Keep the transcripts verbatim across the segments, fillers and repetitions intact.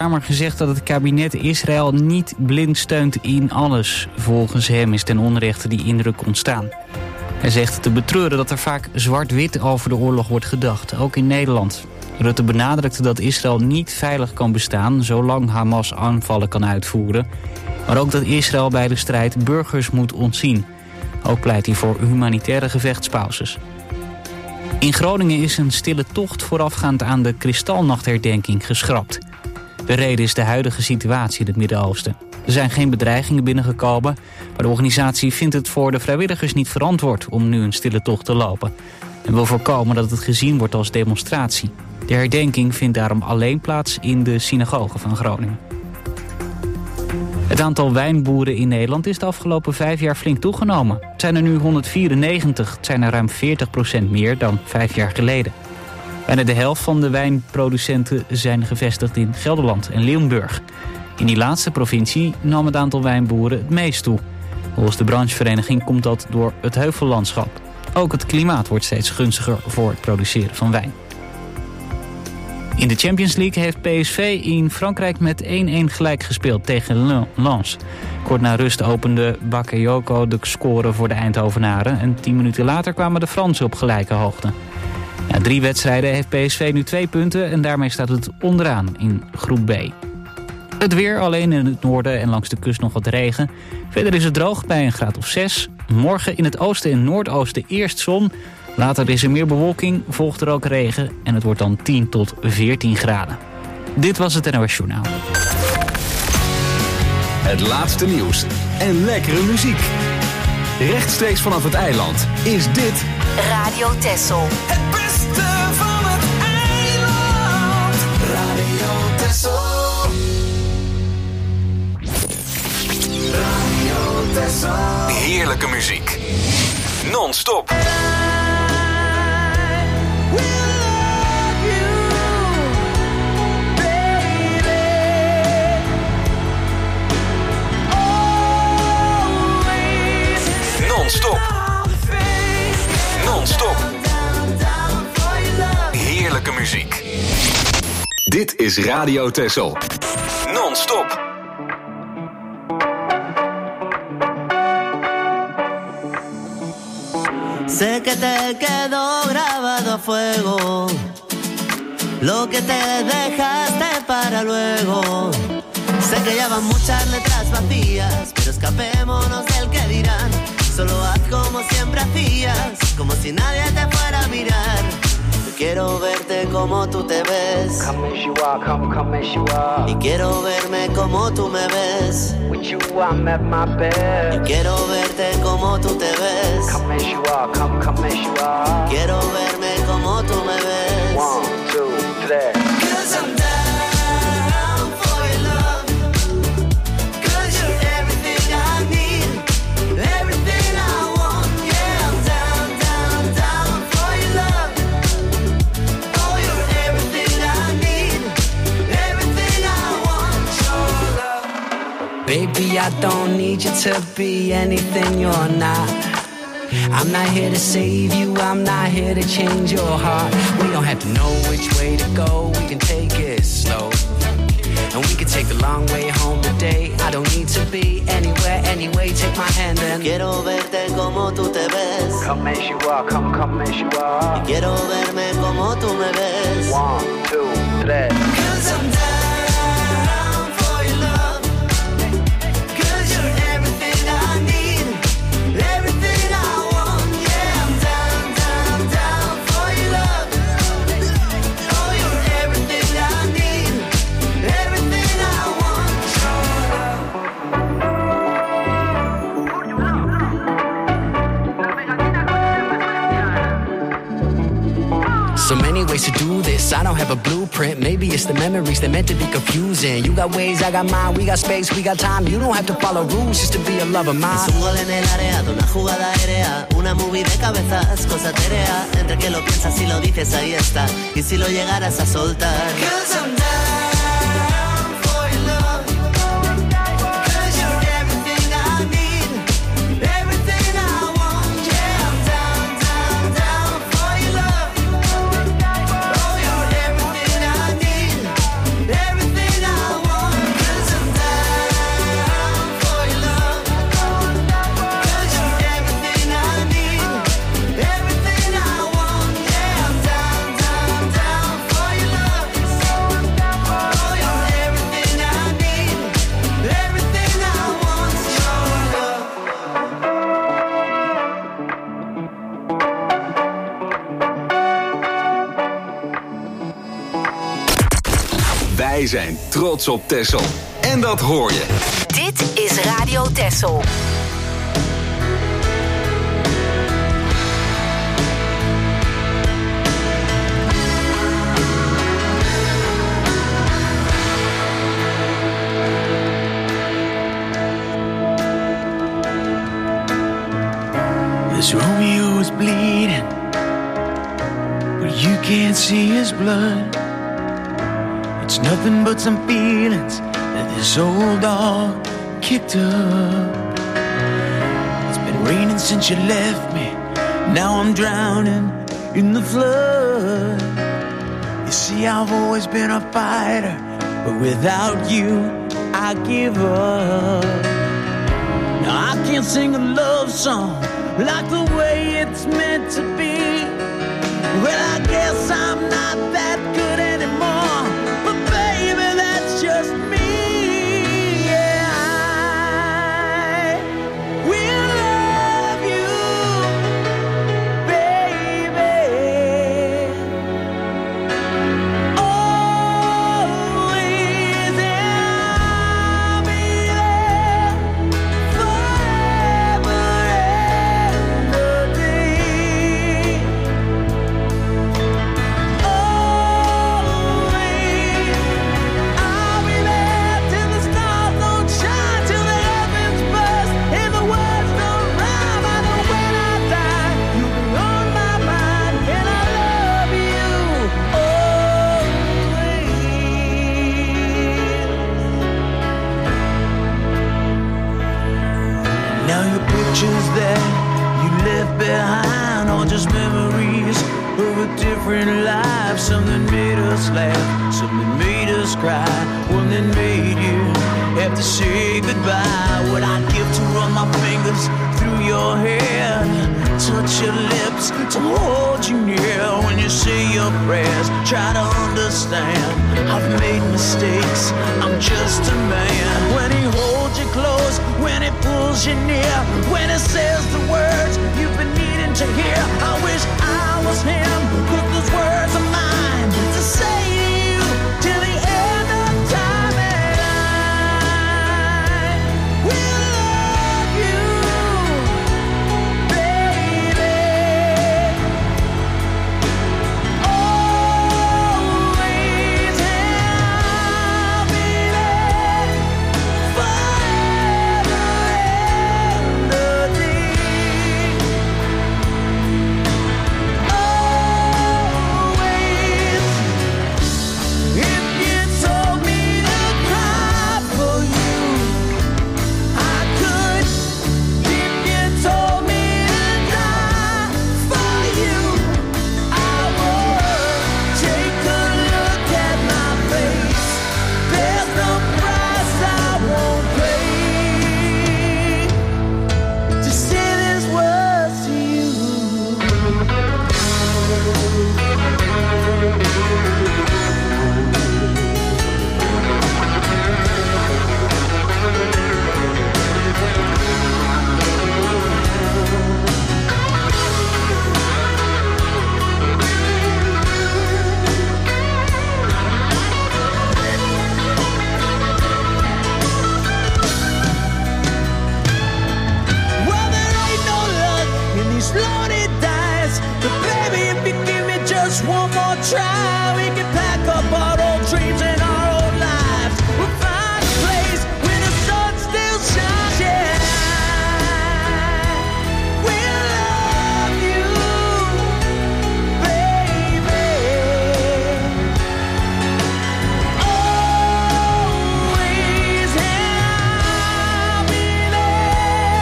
Kamer gezegd dat het kabinet Israël niet blind steunt in alles. Volgens hem is ten onrechte die indruk ontstaan. Hij zegt te betreuren dat er vaak zwart-wit over de oorlog wordt gedacht, ook in Nederland. Rutte benadrukte dat Israël niet veilig kan bestaan zolang Hamas aanvallen kan uitvoeren. Maar ook dat Israël bij de strijd burgers moet ontzien. Ook pleit hij voor humanitaire gevechtspauzes. In Groningen is een stille tocht voorafgaand aan de Kristalnachtherdenking geschrapt. De reden is de huidige situatie in het Midden-Oosten. Er zijn geen bedreigingen binnengekomen, maar de organisatie vindt het voor de vrijwilligers niet verantwoord om nu een stille tocht te lopen. En wil voorkomen dat het gezien wordt als demonstratie. De herdenking vindt daarom alleen plaats in de synagoge van Groningen. Het aantal wijnboeren in Nederland is de afgelopen vijf jaar flink toegenomen. Het zijn er nu honderdvierennegentig, het zijn er ruim veertig procent meer dan vijf jaar geleden. Bijna de helft van de wijnproducenten zijn gevestigd in Gelderland en Limburg. In die laatste provincie nam het aantal wijnboeren het meest toe. Volgens de branchevereniging komt dat door het heuvellandschap. Ook het klimaat wordt steeds gunstiger voor het produceren van wijn. In de Champions League heeft P S V in Frankrijk met één-één gelijk gespeeld tegen Lens. Kort na rust opende Bakayoko de score voor de Eindhovenaren. En tien minuten later kwamen de Fransen op gelijke hoogte. Na drie wedstrijden heeft P S V nu twee punten en daarmee staat het onderaan in groep B. Het weer, alleen in het noorden en langs de kust nog wat regen. Verder is het droog bij een graad of zes. Morgen in het oosten en noordoosten eerst zon. Later is er meer bewolking, volgt er ook regen en het wordt dan tien tot veertien graden. Dit was het N O S Journaal. Het laatste nieuws en lekkere muziek. Rechtstreeks vanaf het eiland is dit Radio Texel. Het beste van het eiland. Radio Texel. Radio Texel. heerlijke muziek. Non-stop. Non-stop. Non-stop. Heerlijke muziek. Dit is Radio Texel. Non-stop. Sé que te quedó grabado a fuego lo que te dejaste para luego. Sé que ya van muchas letras vacías, pero escapémonos del que dirán. Solo haz como siempre hacías, como si nadie te fuera a mirar. Yo quiero verte como tú te ves. Come as you are, come, come as you are. Y quiero verme como tú me ves. With you I'm at my best. Yo quiero verte como tú te ves. Come as you are, come, come as you are. Quiero verme como tú me ves. One, two, three. 'Cause I'm down for your love. 'Cause you're everything I need. Everything I want. Yeah, I'm down, down, down for your love. Oh, you're everything I need. Everything I want. Your love. Baby, I don't need you to be anything you're not. I'm not here to save you, I'm not here to change your heart. We don't have to know which way to go, we can take it slow. And we can take the long way home today. I don't need to be anywhere, anyway, take my hand and quiero verte como tú te ves. Come as you are, come, come as you are. Quiero verme como tú me ves. One, two, three. 'Cause I'm down for your love. 'Cause you're everything I need. Everything I want. Yeah, I'm down, down, down for your love. Oh, you're everything I need. Everything I want. So many ways to do this, I don't have a blueprint. Maybe it's the memories that meant to be confusing. You got ways, I got mine, we got space, we got time. You don't have to follow rules just to be a lover of mine. Es un gol en el área de una jugada aérea, una movie de cabezas, cosa terea. Entre que lo piensas y lo dices, ahí está. Y si lo llegaras a soltar. 'Cause I'm down for your love. 'Cause you're everything I need. Everything I want. Yeah, I'm down, down, down for your love. Oh, you're everything I need. Everything I want. zijn trots op Texel. En dat hoor je. Dit is Radio Texel. This Romeo is bleeding, but you can't see his blood. It's nothing but some feelings that this old dog kicked up. It's been raining since you left me, now I'm drowning in the flood. You see, I've always been a fighter, but without you, I give up. Now I can't sing a love song like the way it's meant to be. Well, I guess I'm not that good anymore, but baby, that's just me. Yeah, I will love you, baby, always, and I'll be there forever and a day. Always, I'll be there till the stars don't shine, till the heavens burst and the words don't rhyme. I know when I die, you'll be on my mind, and I love you always. Now your pictures that you left behind are just memories of a different life. Something made us laugh, something made us cry, one that made you have to say goodbye. What I'd give to run my fingers through your hair, touch your lips, to hold you near when you say your prayers. Try to understand, I've made mistakes, I'm just a man. When he holds you close, when he pulls you near, when he says the words you've been needing to hear, I wish I was him, 'cause those words are mine to say to you till the end of time. And I will love you, baby, always, and I'll be there forever and a day. Always, if you told me to cry for you, I could. If you told me to die for you, I would. Take a look at my face, there's no price I won't pay to say these words to you. Well, there ain't no luck in these loaded dice, but baby, if you give me just one more try, we can pack up our old dreams and our old lives. We'll find a place where the sun still shines. Yeah, we'll love you, baby, always, and I'll be there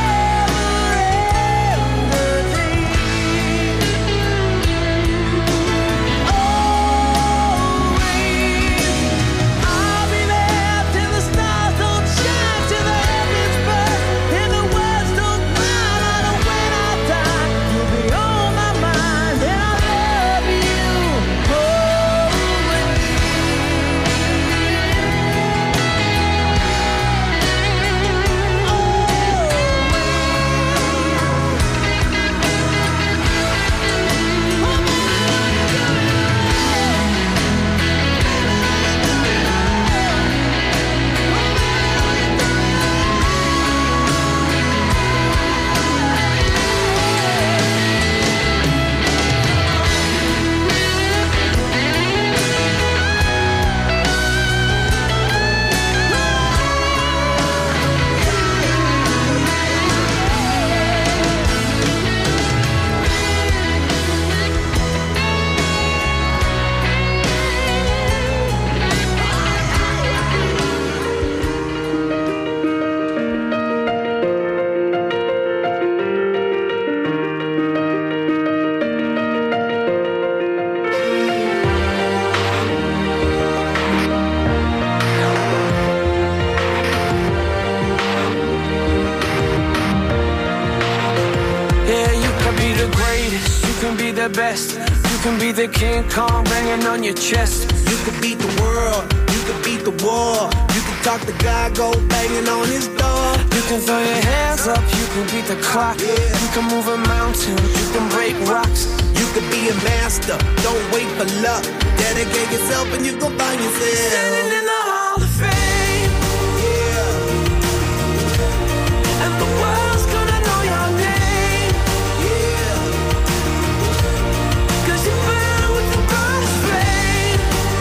forever and a day. best. You can be the King Kong banging on your chest. You could beat the world, you could beat the war. You can talk to God, go banging on his door. You can throw your hands up, you can beat the clock. Yeah. You can move a mountain, you can break rocks. You could be a master, don't wait for luck. Dedicate yourself and you gon' find yourself standing in the Hall of Fame. Yeah. And the world's gonna know your name. Yeah. Cause you burn with the brightest flame.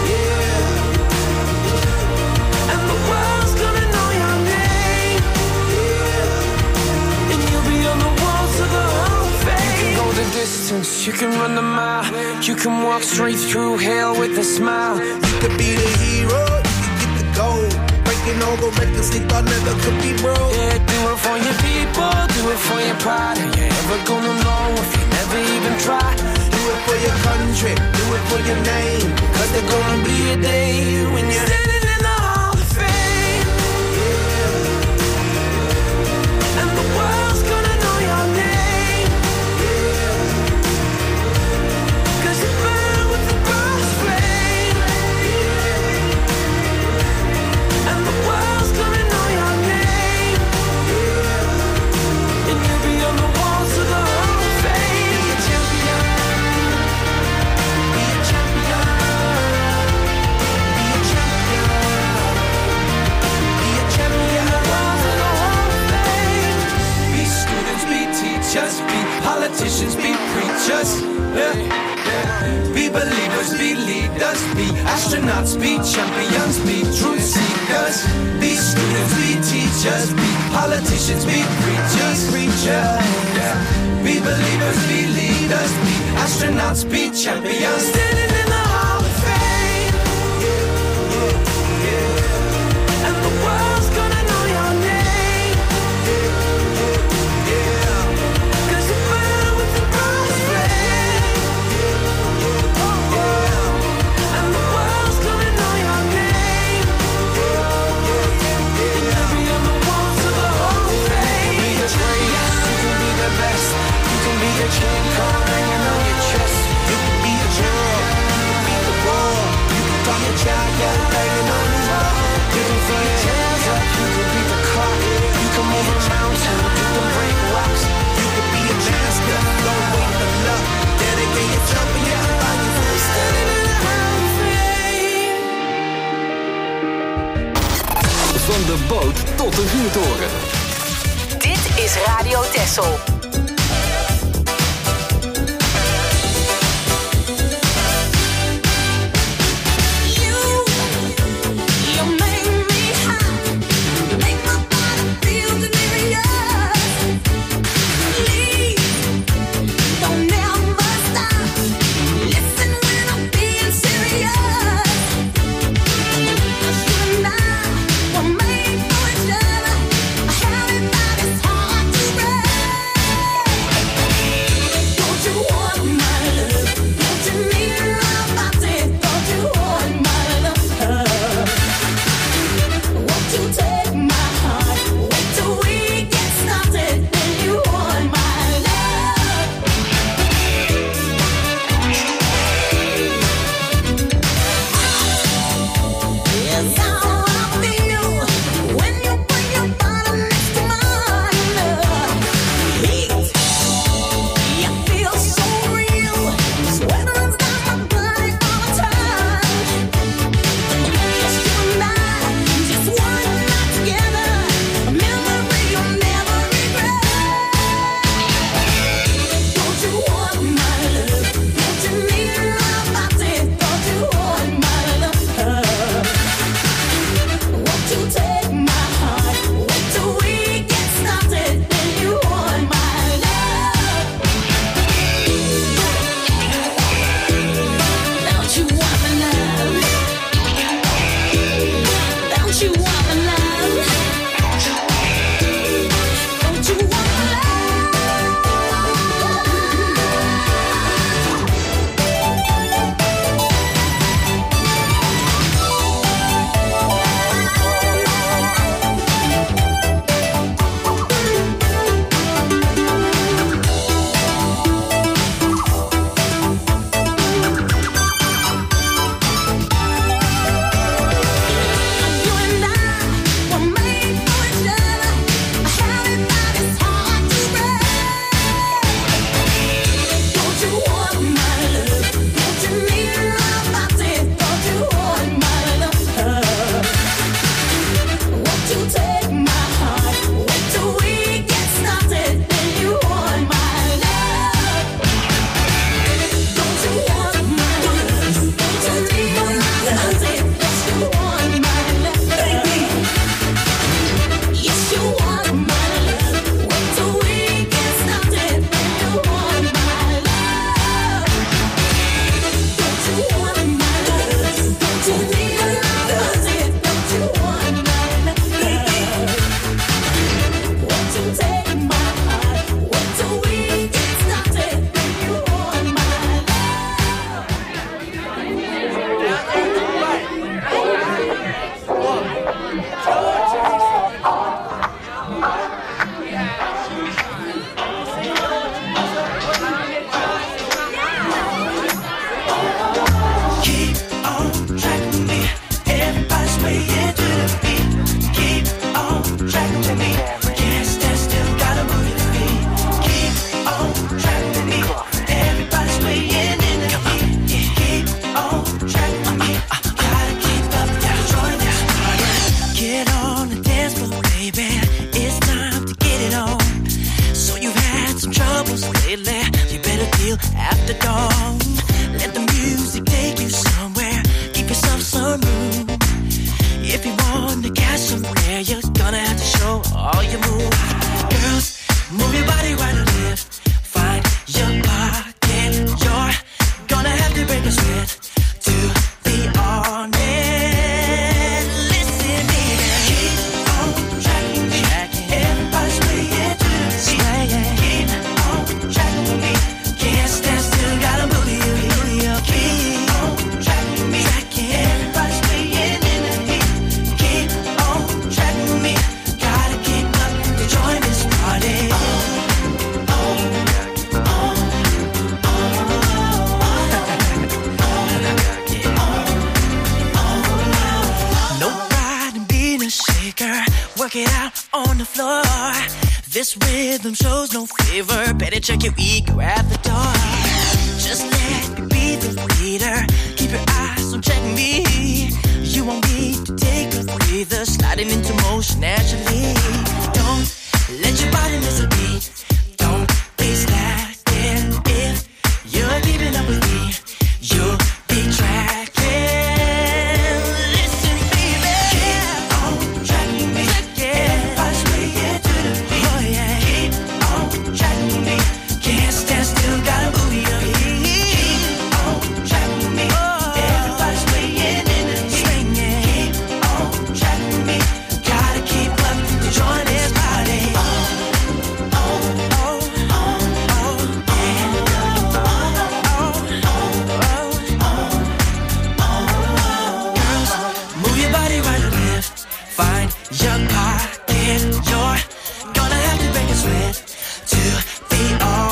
Yeah. And the world's gonna know your name. Yeah. And you'll be on the walls of the Hall of Fame. You can go the distance, you can run the mile. You can walk straight through hell with a smile. You could be the hero, you could get the gold. Breaking all the records they thought never could be broke. Yeah, do it for your people, do it for your pride. Are you ever gonna know if you never even try? Do it for your country, do it for your name. Cause there's gonna be a day when you're standing in the Hall of Fame. Yeah. And the world's gonna know your name. Yeah. Cause you burn with the brightest flame. Yeah. And the world's gonna know your name. Yeah. And you'll be on the walls of the Hall of Fame. Be a champion. Be a champion. Be a champion. Be a champion. The walls of the Hall of Fame. Be students, be teachers, be politicians, be preachers. Yeah. Be believers, be leaders, be astronauts, be champions, be truth seekers. Be students, be teachers, be politicians, be preachers, preachers. Yeah. Be believers, be leaders, be astronauts, be champions. Standing in the Hall of Fame. Yeah, yeah, yeah. And the world's gonna know your name. Yeah, yeah. Cause you burn with the brightest flame. And the world's gonna know your name. And you'll be on the walls of the Hall of Fame. You can be the greatest, you can be the best. You can be the King Kong hanging on your chest. You can be a girl, you can beat the war. You can talk to child, go banging on his door. You can throw your hands up, you can beat the clock. You can move a mountain, you can break rocks. You can be a master, don't wait for luck. Dedicate yourself and you can find yourself Standing in the Hall of Fame. Van de boot tot de vuurtoren. Dit is Radio Texel. Made for each other, everybody's hard to break. all you move. Girls, move your body right or left. Find your pocket. You're gonna have to break a sweat to be honest. Listen, baby, keep on tracking me. Everybody's swaying to the beat. Keep on tracking me. Can't stand still, gotta move you. Keep on tracking me. Everybody's swaying in the heat. Keep on tracking me. Gotta keep up to join this party. Oh, oh, oh, oh, oh. No pride in being a shaker. Work it out on the floor. This rhythm shows no favor. Better check your ego at the door. Just let me be the leader. Keep your eyes on checking me. You won't need to take a breather. Sliding into motion naturally. Don't let your body miss a beat. Don't be slacking. If you're keeping up with me, you'll be tracking. Listen, baby, keep on tracking me. Everybody's swaying to the beat. Oh yeah, keep on tracking me. Can't stand still, gotta move your feet. Keep on tracking me. Everybody's swaying in the heat. Keep on tracking me. Gotta keep up to join this party. Oh, oh, oh, oh, oh, yeah. Oh, oh, oh, oh, oh. Girls, move your body right or left. Find your pocket. You're gonna have to break a sweat to be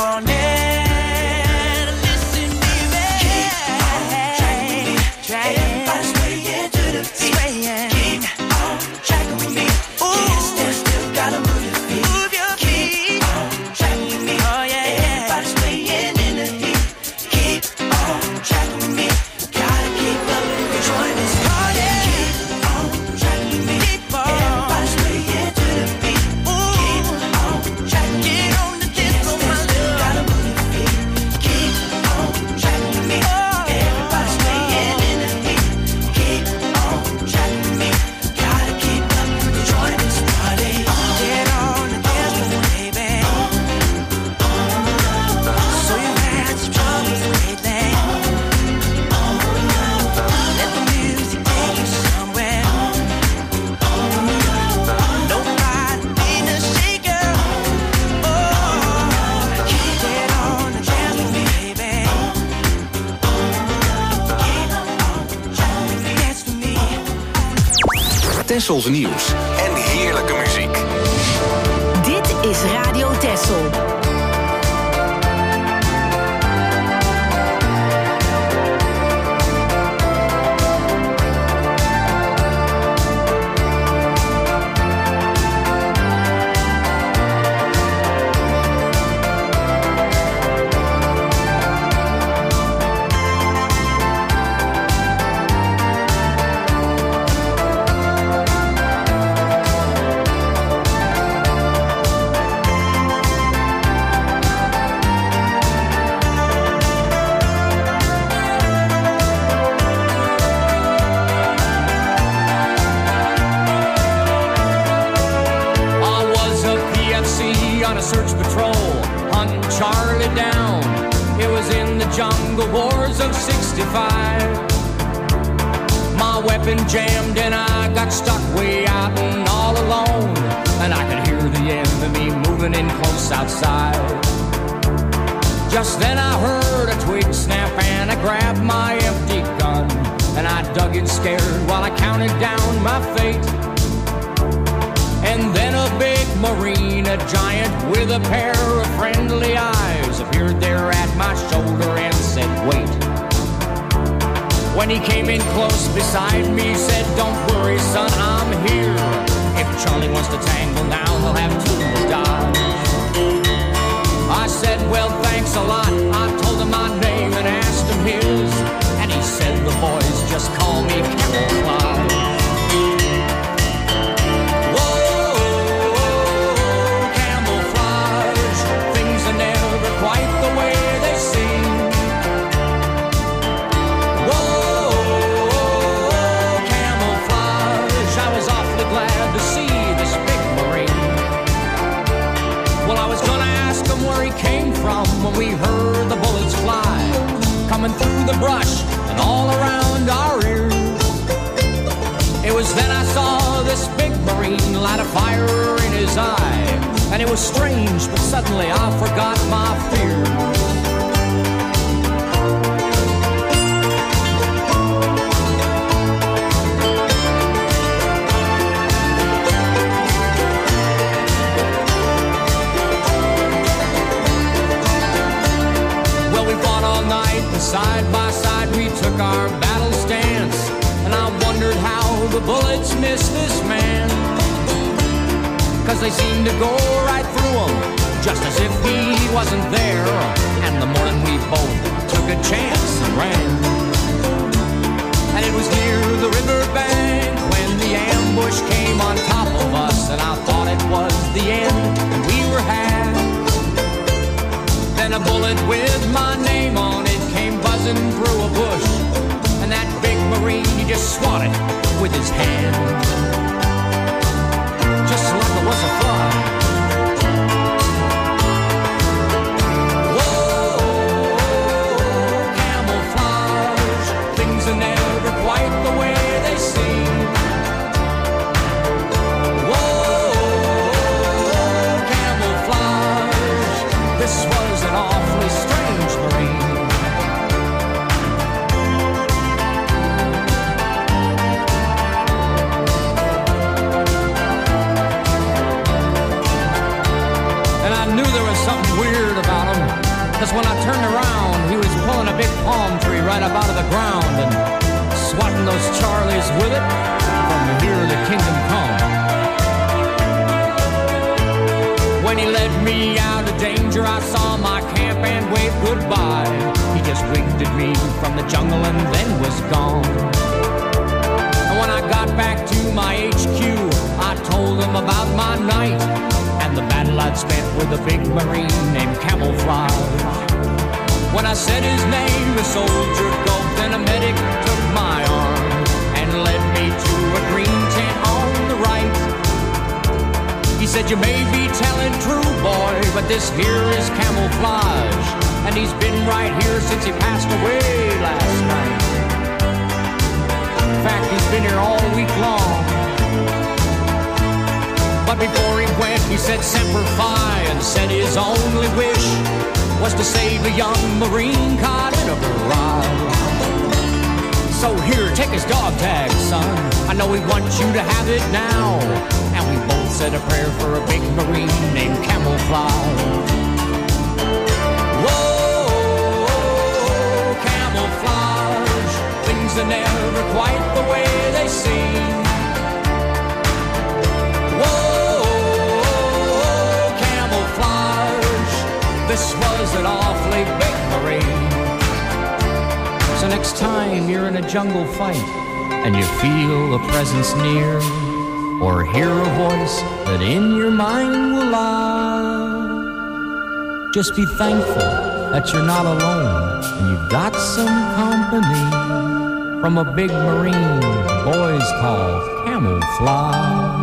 honest. Listen, baby, keep on tracking me. Everybody's swaying to the beat. Keep on tracking me. Can't stand still, gotta move your feet. Keep on tracking me. Everybody's swaying in the heat. Keep on tracking me. Gotta keep up and join this party. Keep on tracking me. Everybody's swaying to the beat. Keep on tracking me. Can't stand still, gotta move your feet. Keep on tracking me. Everybody's swaying in the heat. Keep on tracking me. Gotta keep up and join this party. Get on the dance floor, baby. So you've had some troubles lately. Let the music take you somewhere. No pride in a shaker. Oh, get on the dance floor, baby. Dance for me. Tessels nieuws en heerlijke muziek. Dit is Radio Tessel. I was a P F C on a search patrol, hunting Charlie down. It was in the jungle wars of sixty-five. My weapon jammed and I got stuck way out and all alone. And I could hear the enemy moving in close outside. Just then I heard a twig snap and I grabbed my empty gun. And I dug in scared while I counted down my fate. And then a big marine, a giant with a pair of friendly eyes, appeared there at my shoulder and said, wait. When he came in close beside me, said, don't worry, son, I'm here. If Charlie wants to tangle now, he'll have two more dives. I said, well, thanks a lot. I told him my name and asked him his. And he said, the boys just call me Camouflage. Quite the way they seem. Whoa, camouflage. brush and all around our ears. It was then I saw this big Marine light a fire in his eye. And it was strange, but suddenly I forgot my fears. Well, we fought all night, and side by side we took our battle stance. And I wondered how the bullets missed this man. Cause they seemed to go right through him, just as if he wasn't there. And the morning we both took a chance and ran. And it was near the riverbank when the ambush came on top of us. And I thought it was the end, and we were had. Then a bullet with my name on it came buzzing through a bush. And that big Marine, he just swatted with his hand, just like it was a fly. Whoa, camouflage, things are never quite the way they seem. Whoa, camouflage, this was an awfully strange Marine. Weird about him, cause when I turned around, he was pulling a big palm tree right up out of the ground and swatting those Charlies with it from here the kingdom come. When he led me out of danger, I saw my camp and waved goodbye. He just winked at me from the jungle and then was gone. And when I got back to my H Q, I told him about my night and the battle I'd spent with a big Marine named Camouflage. When I said his name, the soldier gulped and a medic took my arm and led me to a green tent on the right. He said, you may be telling true, boy, but this here is Camouflage, and he's been right here since he passed away last night. In fact, he's been here all week long. But before he went, he said Semper Fi, and said his only wish was to save a young Marine caught in a barrage. So here, take his dog tag, son. I know he wants you to have it now. And we both said a prayer for a big Marine named Camouflage. Whoa, camouflage, things are never quite the way they seem. This was an awfully big Marine. So next time you're in a jungle fight and you feel a presence near, or hear a voice that in your mind will lie, just be thankful that you're not alone and you've got some company from a big Marine the boys call Camouflage.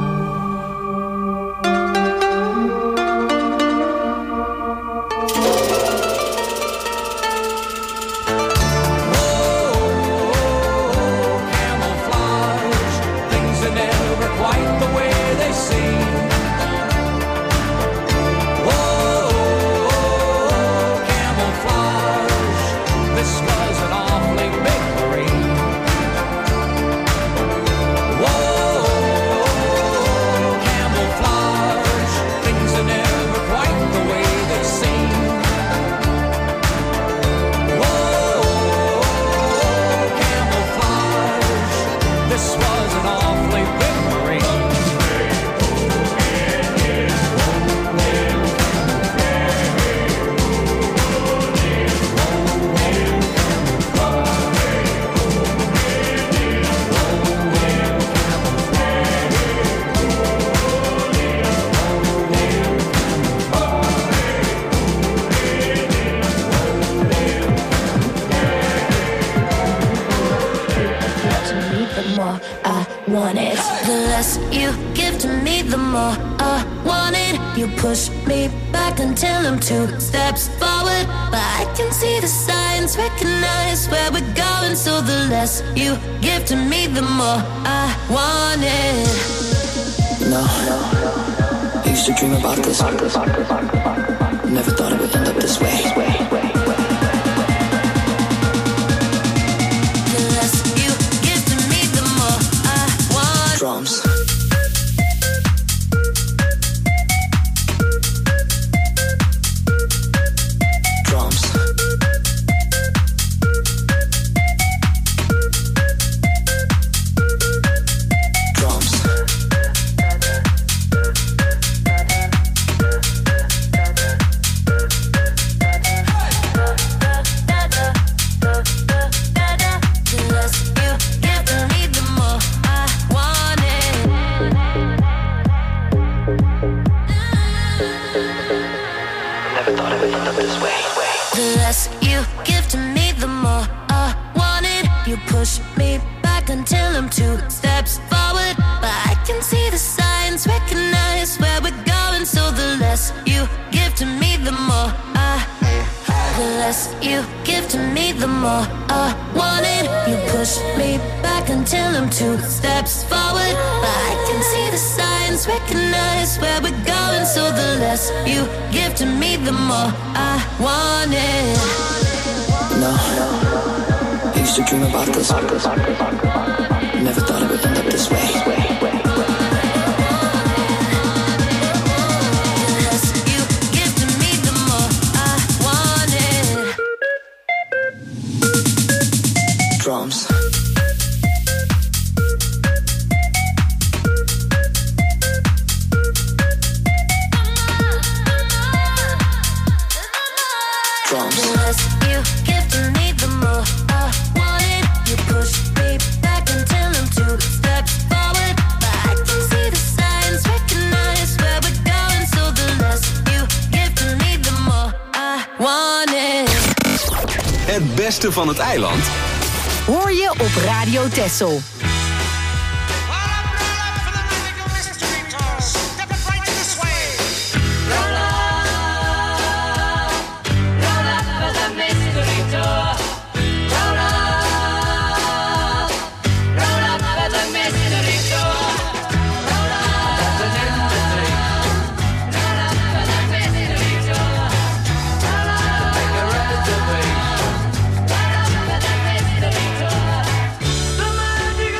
want it. The less you give to me, the more I want it. You push me back until I'm two steps forward, but I can see the side signs, recognize where we're going. So the less you give to me, the more I want it. No, no, I used to dream about this. Never thought it would end up this way. The less you give to me, the more I want. Drums. You give to me, the more I want it. No, I used to dream about this. Never thought it would end up this way. The less you give to me, the more I want it. Drums. Het beste van het eiland hoor je op Radio Texel. The magic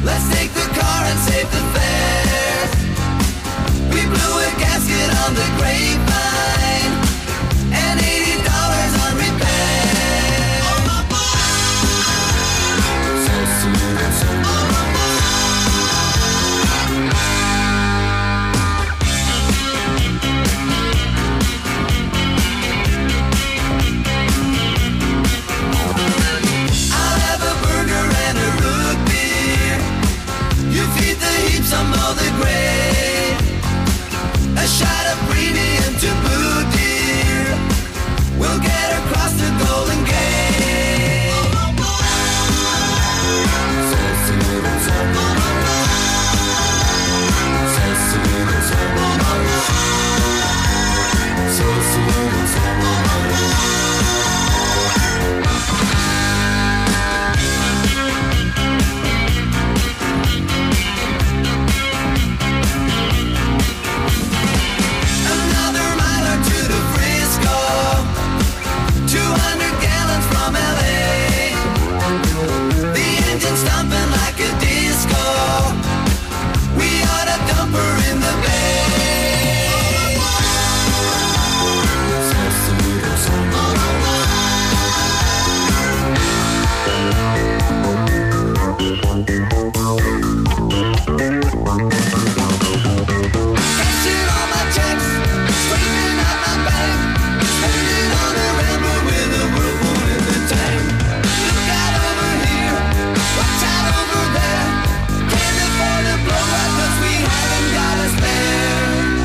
Let's take the car and save the fare. We blew a gasket on the grapevine and eighty dollars on repair. So sweet and so I'll have a burger and a root beer. You feed the heaps on all the grade. A shot of premium to boot, dear. We'll get across the Golden Gate. So sweet and so so sweet and so so sweet and so Another mile or two to Frisco, two hundred gallons from L A. The engine stomping like a disco. We ought to dump her in the bay. So sweet and so Cashing all my checks, straightening out my bank, spending on a Rambo with a whirlpool in the tank. Look out over here, watch out over there. Can't afford a blowout 'cause we haven't got a spare.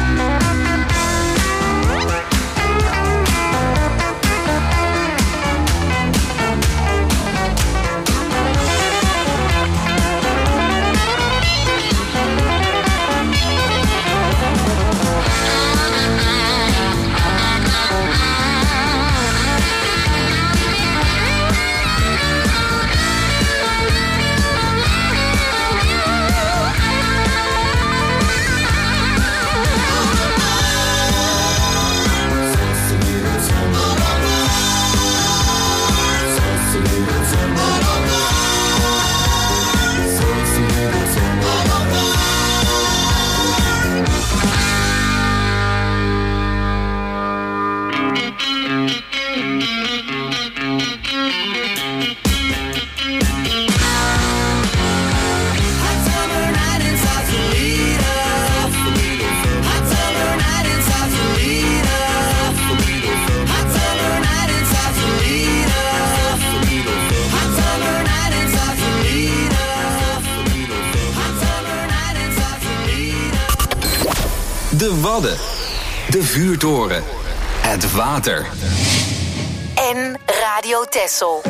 Hot summer night in Sausalito. Hot summer night in Sausalito. Hot summer night in Sausalito. Hot summer night in Sausalito. Hot summer night in Sausalito. De Wadden. De vuurtoren. Het water. En Radio Texel.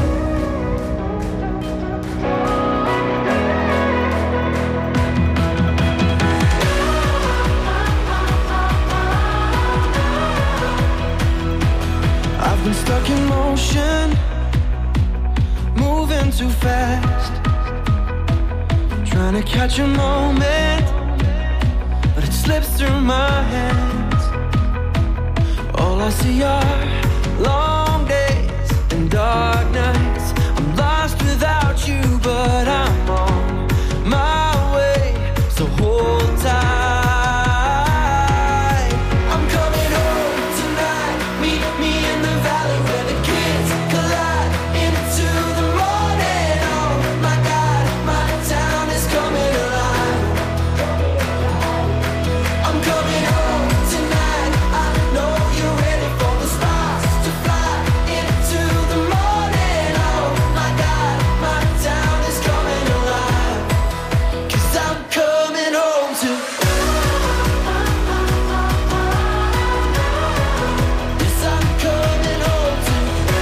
I've been stuck in motion, moving too fast, trying to catch a moment, but it slips through my hands. All I see are long days and dark nights. I'm lost without you, but I'm on my way, so hold tight. I'm coming home tonight, meet me in the valley where the kids collide into the morning. Oh my God, my town is coming alive. I'm coming home tonight, I know you're ready for the stars to fly into the morning. Oh my God, my town is coming alive. 'Cause I'm coming home to Yes, I'm coming home to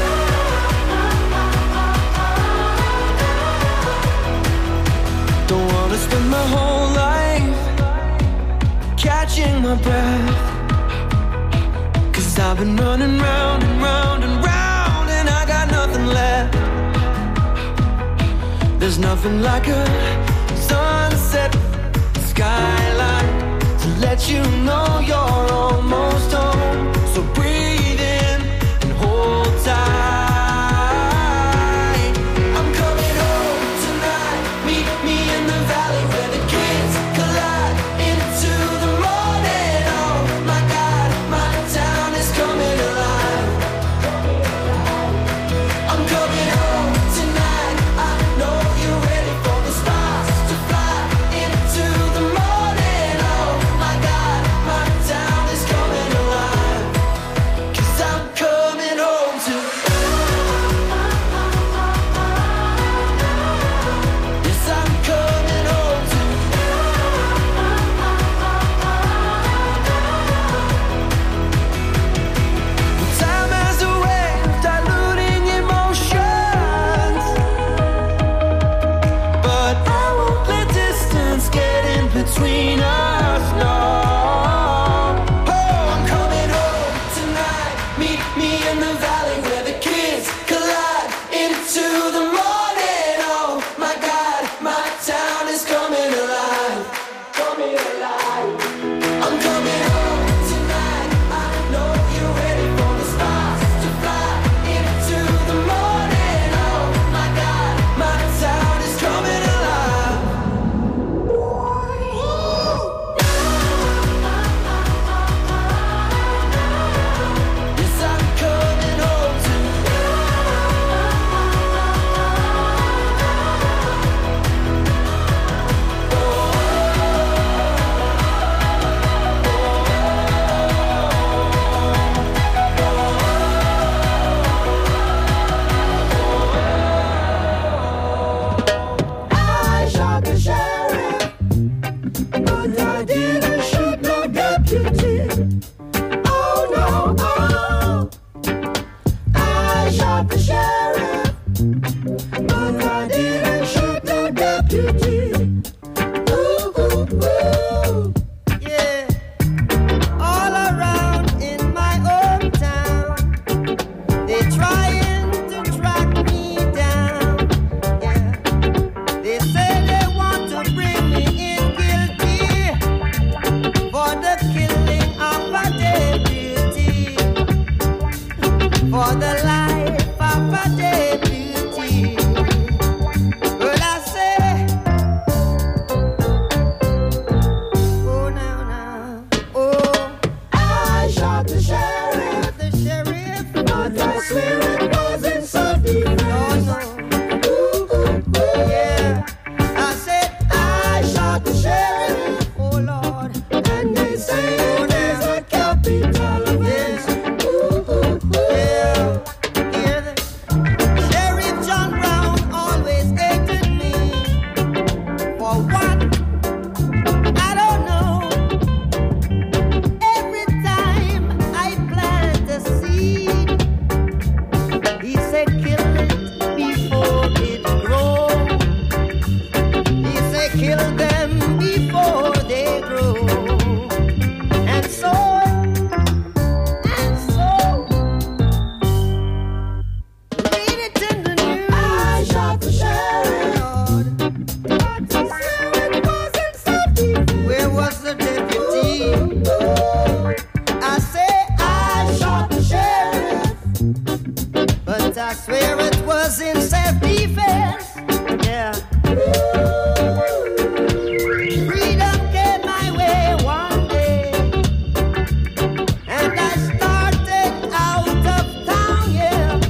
Don't wanna spend my whole life catching my breath, 'cause I've been running round and round and round and I got nothing left. There's nothing like a sunset skyline to let you know you're almost home. So breathe in and hold tight. I'm coming home tonight, meet me in the valley. but I didn't shoot no deputy. Oh no, oh, I shot the sheriff, but I didn't shoot no deputy. Ooh, ooh, ooh. Yeah, all around in my hometown, they trying to track me down. Yeah, they say they want to bring me in guilty for the killing of a deputy, for the life of a deputy. But I say, oh now now, oh, I shot the sheriff, the sheriff, but I swear it was in self-defense. Ooh, ooh, ooh. yeah. I said I shot the sheriff, oh Lord, and they say it is a capital offense. Ooh, ooh, ooh. yeah. Hear the Sheriff John Brown always hated me for what? I don't know. Every time I plant a seed, he said kill it before it grows. He said kill them before they grow. And so, and so, read it in the news. I shot the sheriff, Lord, but I swear it was in self-defense. where was the deputy? I say I Shot the sheriff, but I swear it was in self-defense. Yeah. Freedom came my way one day, and I started out of town, yeah.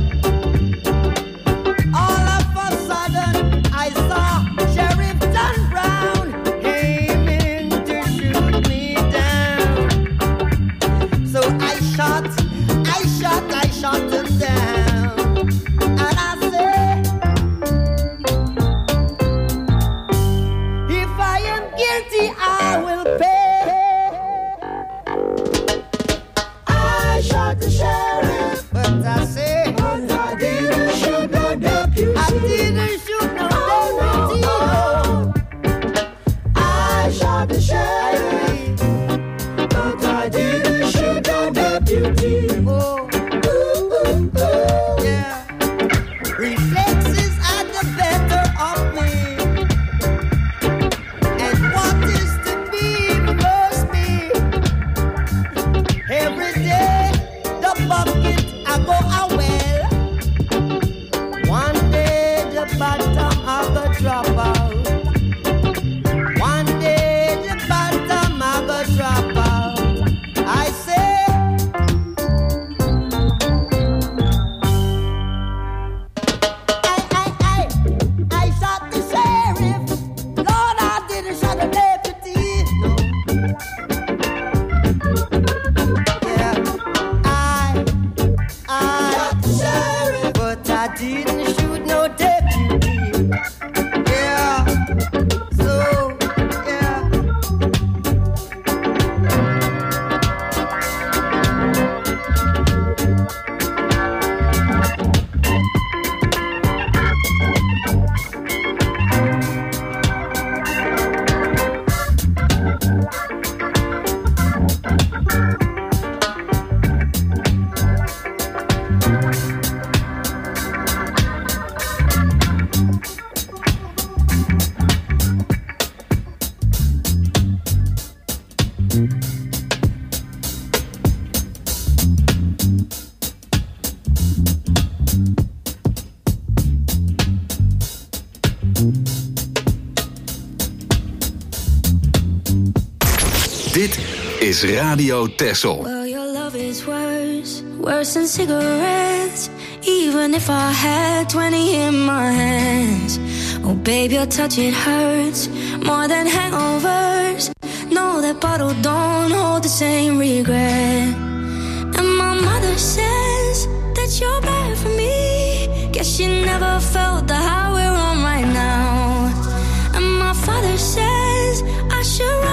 All of a sudden, I saw Sheriff John Brown aiming to shoot me down. So I shot, I shot, I shot him down. And I said, if I am guilty, I will pay. I shot the sheriff, But I say, but I didn't shoot no deputy. I didn't shoot no deputy. Oh, I shot the sheriff, but I didn't shoot no deputy. Oh, Ooh, ooh, ooh. yeah. Reflexes are the better of me. And what is to be must be. Every day, the bucket I go a well. One day, the bottom I go drop out. One day, the bottom I go drop out. I say, I, I, I, I shot the sheriff. Lord, I didn't shot the deputy. No. Yeah, I, I shot the sheriff, but I didn't shoot no deputy. Yeah, so, yeah. Dit is Radio Texel. Well, your love is worse, worse than cigarettes. Even if I had twenty in my hands. Oh, babe, your touch, it hurts more than hangovers. No, that bottle don't hold the same regret. And my mother says that you're bad for me. Guess she never felt the high we're on right now. And my father says I should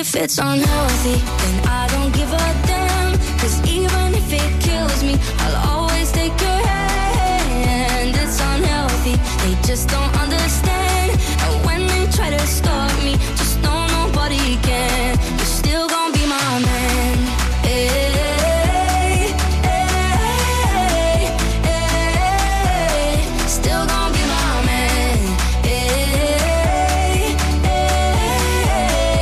if it's unhealthy, then I don't give a damn. Cause even if it kills me, I'll always take your hand. It's unhealthy, they just don't understand. And when they try to stop me, just know nobody can. You're still gonna be my man. Hey, hey, hey, still gonna be my man. Hey, hey,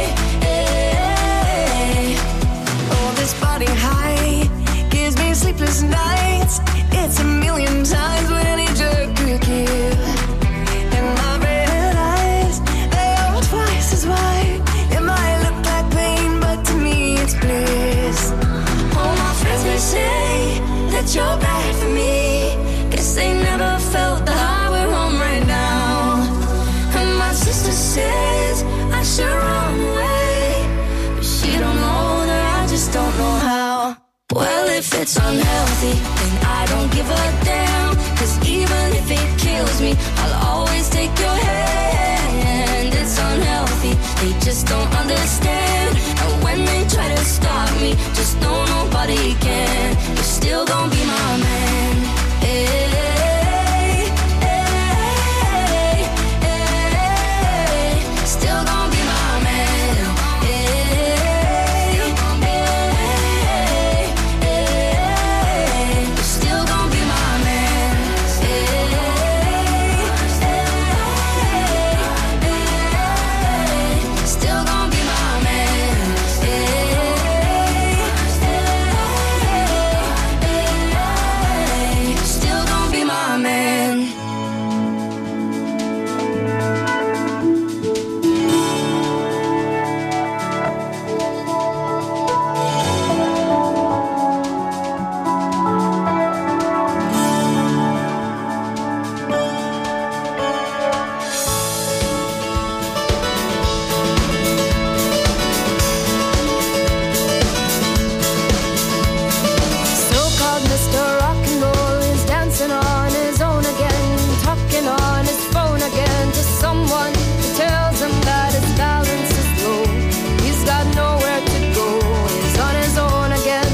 hey. Oh, this body high gives me sleepless nights. It's a million times what any drug could give. And my red eyes, they are twice as wide. It might look like pain, but to me it's bliss. All my friends may say that you're bad for me. Guess they never felt the high we're on right now. And my sister says I should run away, but she don't know that I just don't know how. Well, if it's unhealthy, then I don't give a damn. Cause even if it kills me, I'll always take your hand. It's unhealthy, they just don't understand. And when they try to stop me, just know nobody can. You're still gonna be my man. Hey, hey, hey, still gonna be my man. Hey, hey, hey, you're still gonna be my man. Hey, hey, still gonna be my man. Hey, still gonna be my man. So-called Mister Rock and Roll is dancing on his own again, talking on his phone again to someone who tells him that his balance is low. He's got nowhere to go, he's on his own again.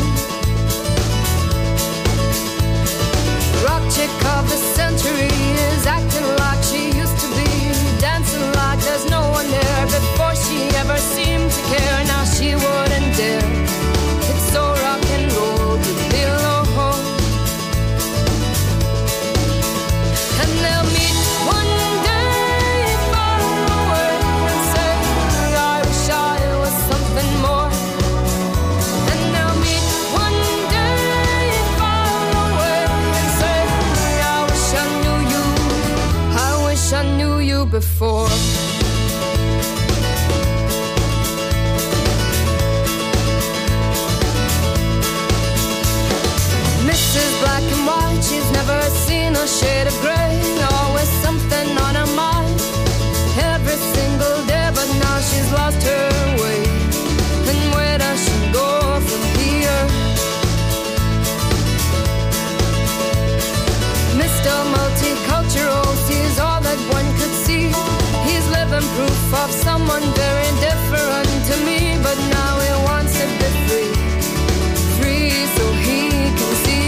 Rock chick of the century is acting like she used to be, dancing like there's no one there. Before she ever seemed to care, now she wouldn't dare. It's so rock and roll to be alone. And they'll meet one day far away and say, I wish I was something more. And they'll meet one day far away and say, I wish I knew you, I wish I knew you before. Missus Black and White, she's never seen a shade of gray. Always something on her mind, every single day. But now she's lost her way, and where does she go from here? Mister Multicultural sees all that one could see. He's living proof of someone very different to me. But now he wants to be free, free so he can see.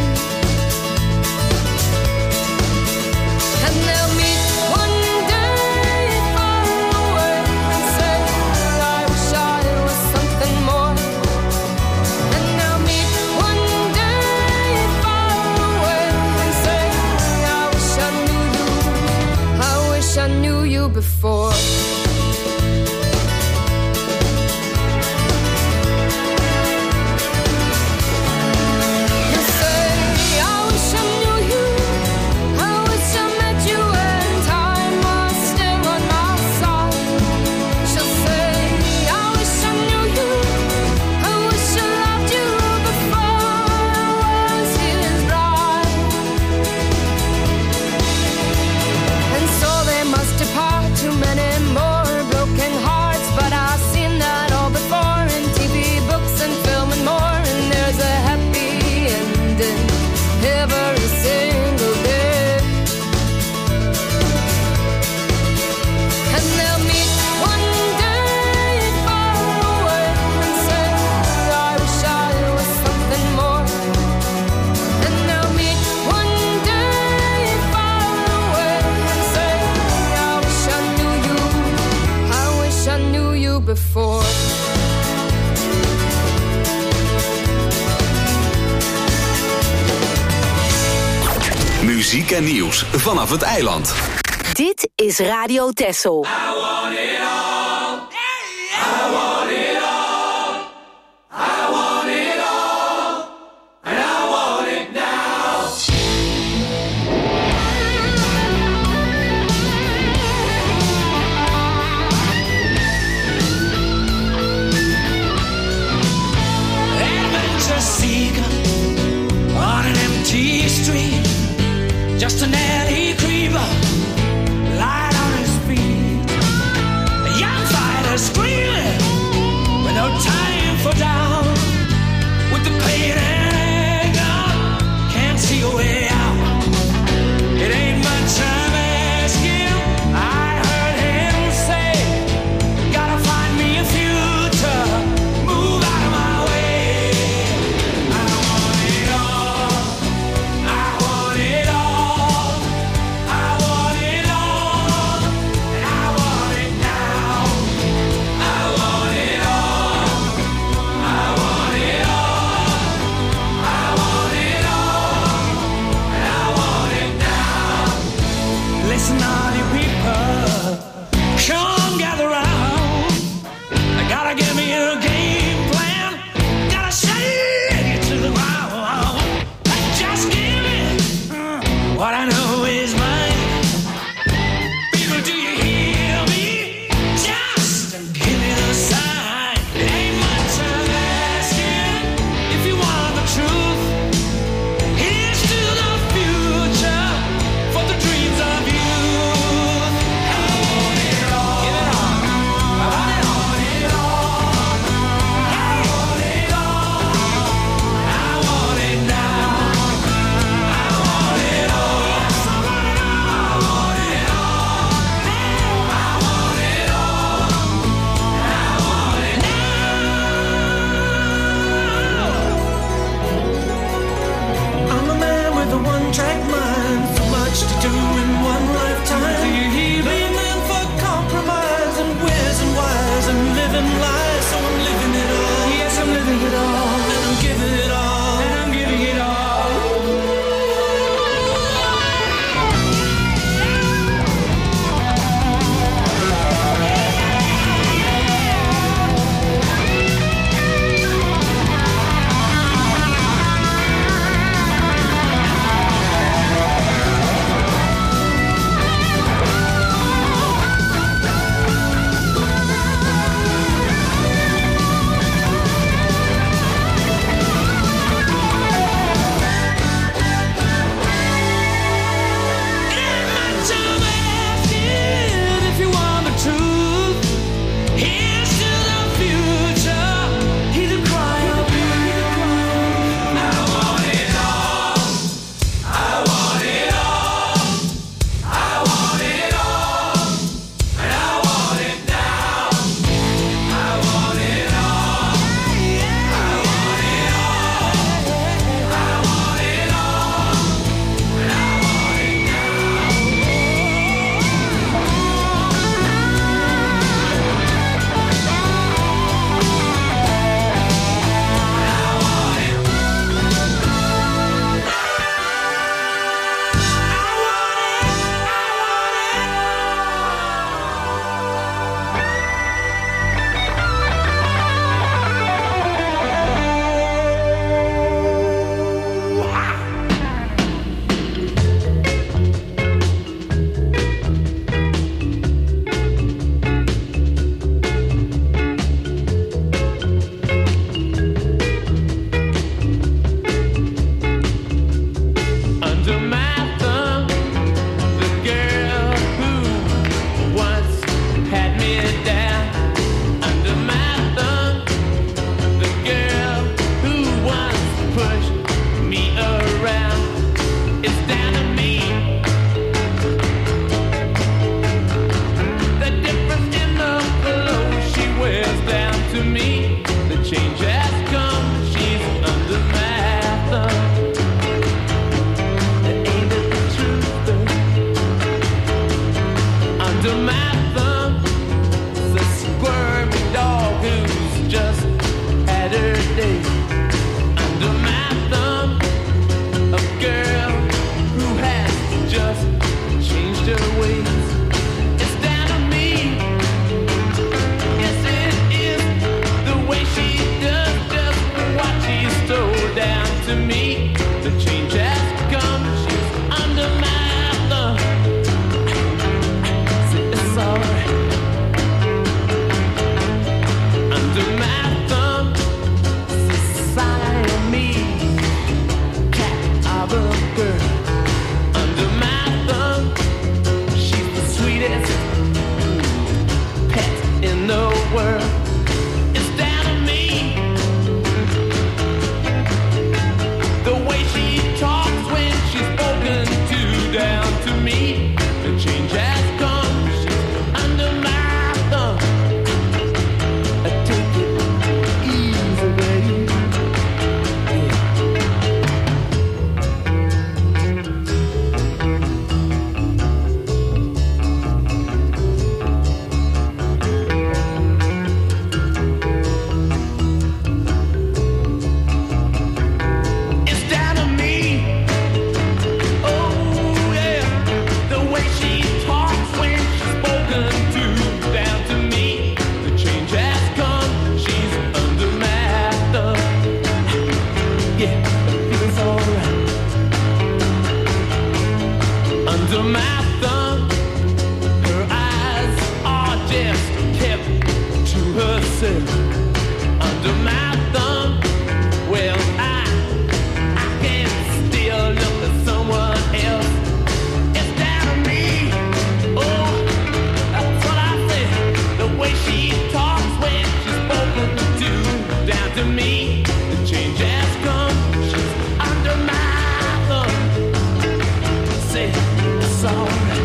And they'll meet one day far away and say, I wish I was something more. And they'll meet one day far away and say, I wish I knew you, I wish I knew you before. You say, I wish I knew you, I wish I met you when time was still on my side. She'll say, I wish I knew you, I wish I loved you before I was his bride. And so they must depart, too many more muziek en nieuws vanaf het eiland. Dit is Radio Texel. Just an alley creeper, light on his feet. A young fighter screaming with no time for doubt. With the pain and anger, can't see a way out. It ain't much I'm asking. I heard him say, gotta find me a future, move out of my way. I want it all, I want it all. Listen, all you people, come gather round. I gotta give me a game plan. Gotta shake it to the ground. Just give me uh, what I know is mine. People, do you hear me? Just give me the sign. It ain't much I'm asking. If you want the truth, here's to the future for the dreams of you. I under my thumb. Her eyes are just kept to herself. Under my thumb, well, I, I can still look at someone else instead of me. Oh, that's what I said. The way she talks when she's spoken to, down to me, the change has come. She's under my thumb. Say it's alright.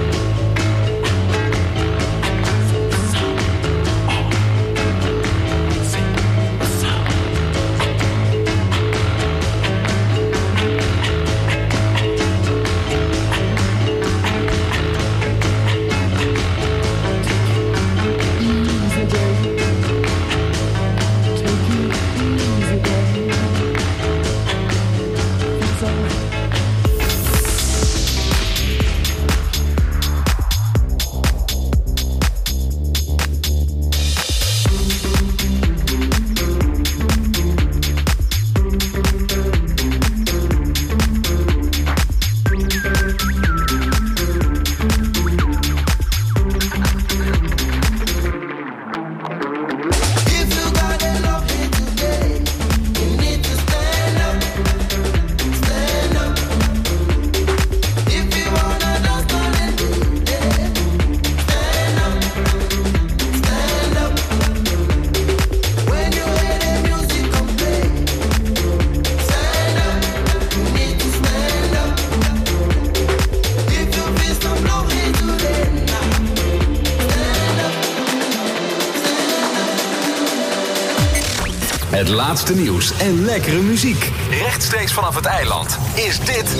Het laatste nieuws en lekkere muziek. Rechtstreeks vanaf het eiland is dit...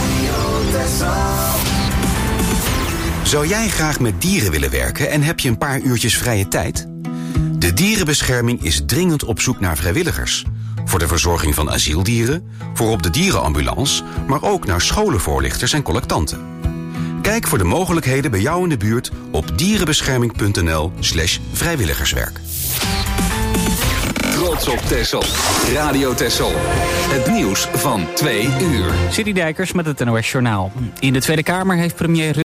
Zou jij graag met dieren willen werken en heb je een paar uurtjes vrije tijd? De dierenbescherming is dringend op zoek naar vrijwilligers. Voor de verzorging van asieldieren, voor op de dierenambulance... maar ook naar scholenvoorlichters en collectanten. Kijk voor de mogelijkheden bij jou in de buurt op dierenbescherming.nl slash vrijwilligerswerk. Trots op Texel. Radio Texel. Het nieuws van twee uur. City Dijkers met het N O S Journaal. In de Tweede Kamer heeft premier